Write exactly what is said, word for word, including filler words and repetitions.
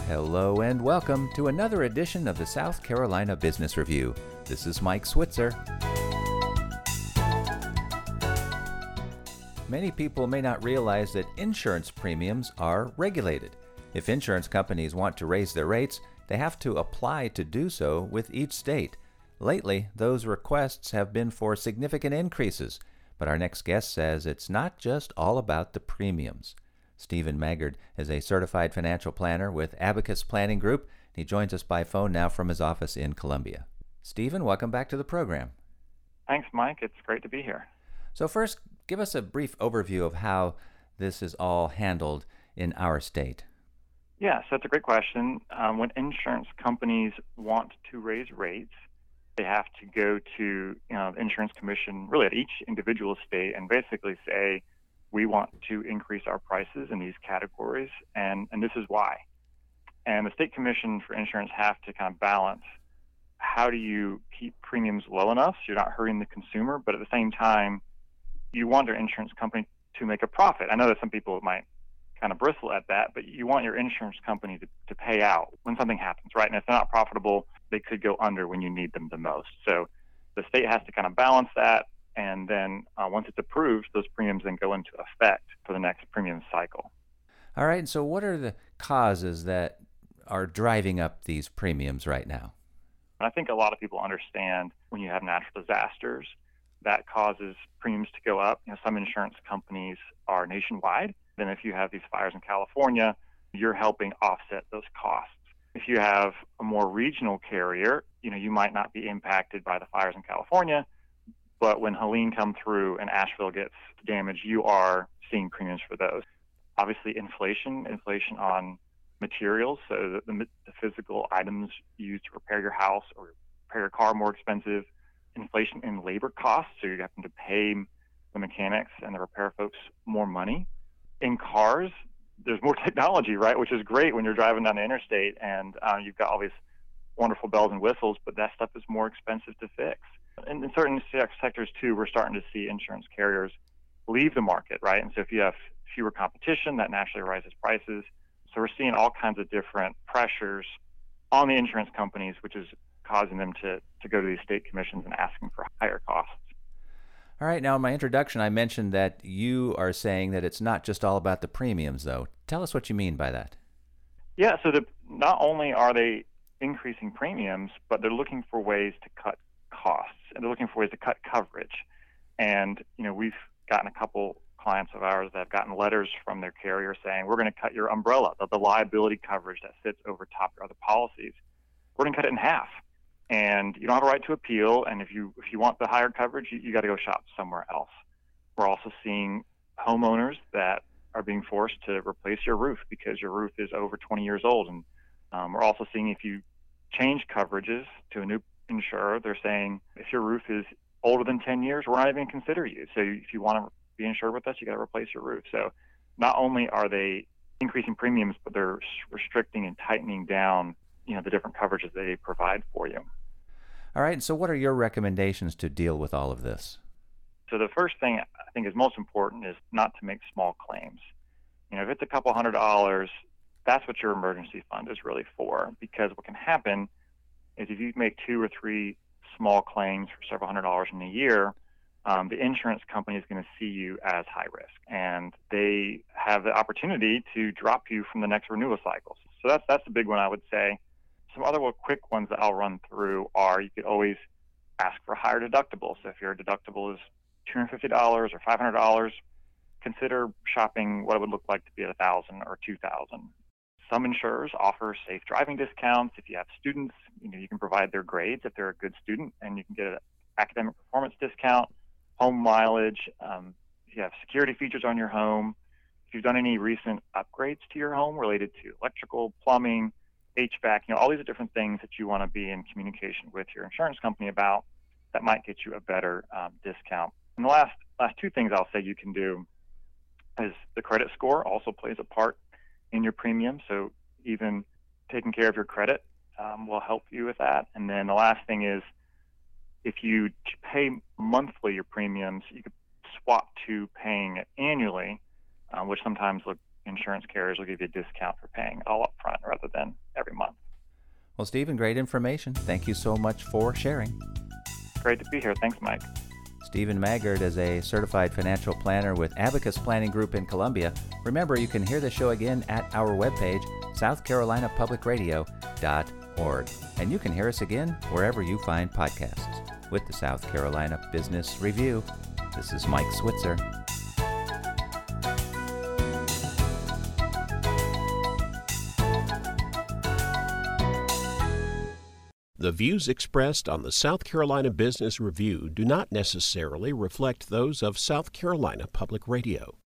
Hello and welcome to another edition of the South Carolina Business Review. This is Mike Switzer. Many people may not realize that insurance premiums are regulated. If insurance companies want to raise their rates, they have to apply to do so with each state. Lately, those requests have been for significant increases, but our next guest says it's not just all about the premiums. Stephen Maggard is a certified financial planner with Abacus Planning Group. He joins us by phone now from his office in Columbia. Stephen, welcome back to the program. Thanks, Mike. It's great to be here. So first, give us a brief overview of how this is all handled in our state. Yes, that's a great question. Um, when insurance companies want to raise rates, they have to go to you know, the insurance commission, really at each individual state, and basically say, we want to increase our prices in these categories, and, and this is why. And the state commission for insurance have to kind of balance how do you keep premiums low enough so you're not hurting the consumer, but at the same time, you want your insurance company to make a profit. I know that some people might kind of bristle at that, but you want your insurance company to, to pay out when something happens, right? And if they're not profitable, they could go under when you need them the most. So the state has to kind of balance that. And then uh, once it's approved, those premiums then go into effect for the next premium cycle. All right. So what are the causes that are driving up these premiums right now? I think a lot of people understand when you have natural disasters, that causes premiums to go up. You know, some insurance companies are nationwide. Then if you have these fires in California, you're helping offset those costs. If you have a more regional carrier, you know, you might not be impacted by the fires in California, but when Helene come through and Asheville gets damaged, you are seeing premiums for those. Obviously, inflation, inflation on materials, so the, the, the physical items used to repair your house or repair your car are more expensive. Inflation in labor costs, so you're having to pay the mechanics and the repair folks more money. In cars, there's more technology, right, which is great when you're driving down the interstate and uh, you've got all these wonderful bells and whistles, but that stuff is more expensive to fix. And in certain sectors, too, we're starting to see insurance carriers leave the market, right? And so if you have fewer competition, that naturally rises prices. So we're seeing all kinds of different pressures on the insurance companies, which is causing them to, to go to these state commissions and asking for higher costs. All right. Now, in my introduction, I mentioned that you are saying that it's not just all about the premiums, though. Tell us what you mean by that. Yeah. So the, not only are they increasing premiums, but they're looking for ways to cut costs, and they're looking for ways to cut coverage. And, you know, we've gotten a couple clients of ours that have gotten letters from their carrier saying, we're going to cut your umbrella, the, the liability coverage that sits over top of your other policies. We're going to cut it in half. And you don't have a right to appeal. And if you if you want the higher coverage, you, you got to go shop somewhere else. We're also seeing homeowners that are being forced to replace your roof because your roof is over twenty years old. And um, we're also seeing if you change coverages to a new insurer, they're saying if your roof is older than ten years, we're not even going to consider you. So if you want to be insured with us, you got to replace your roof. So not only are they increasing premiums, but they're restricting and tightening down, you know, the different coverages they provide for you. All right. So what are your recommendations to deal with all of this? So the first thing I think is most important is not to make small claims. You know, if it's a couple hundred dollars, that's what your emergency fund is really for, because what can happen is if you make two or three small claims for several hundred dollars in a year, um, the insurance company is going to see you as high risk, and they have the opportunity to drop you from the next renewal cycle. So that's that's the big one, I would say. Some other quick ones that I'll run through are you could always ask for a higher deductible. So if your deductible is two hundred fifty dollars or five hundred dollars, consider shopping what it would look like to be at one thousand dollars or two thousand dollars. Some insurers offer safe driving discounts. If you have students, you know, you can provide their grades if they're a good student, and you can get an academic performance discount, home mileage. Um, if you have security features on your home, if you've done any recent upgrades to your home related to electrical, plumbing, H V A C, you know, all these are different things that you want to be in communication with your insurance company about that might get you a better um, discount. And the last last two things I'll say you can do is the credit score also plays a part in your premium. So even taking care of your credit um, will help you with that. And then the last thing is if you pay monthly your premiums, you could swap to paying it annually, uh, which sometimes look insurance carriers will give you a discount for paying all up front rather than every month. Well, Stephen, great information. Thank you so much for sharing. Great to be here. Thanks, Mike. Stephen Maggard is a certified financial planner with Abacus Planning Group in Columbia. Remember, you can hear the show again at our webpage, south carolina public radio dot org. And you can hear us again wherever you find podcasts. With the South Carolina Business Review, this is Mike Switzer. The views expressed on the South Carolina Business Review do not necessarily reflect those of South Carolina Public Radio.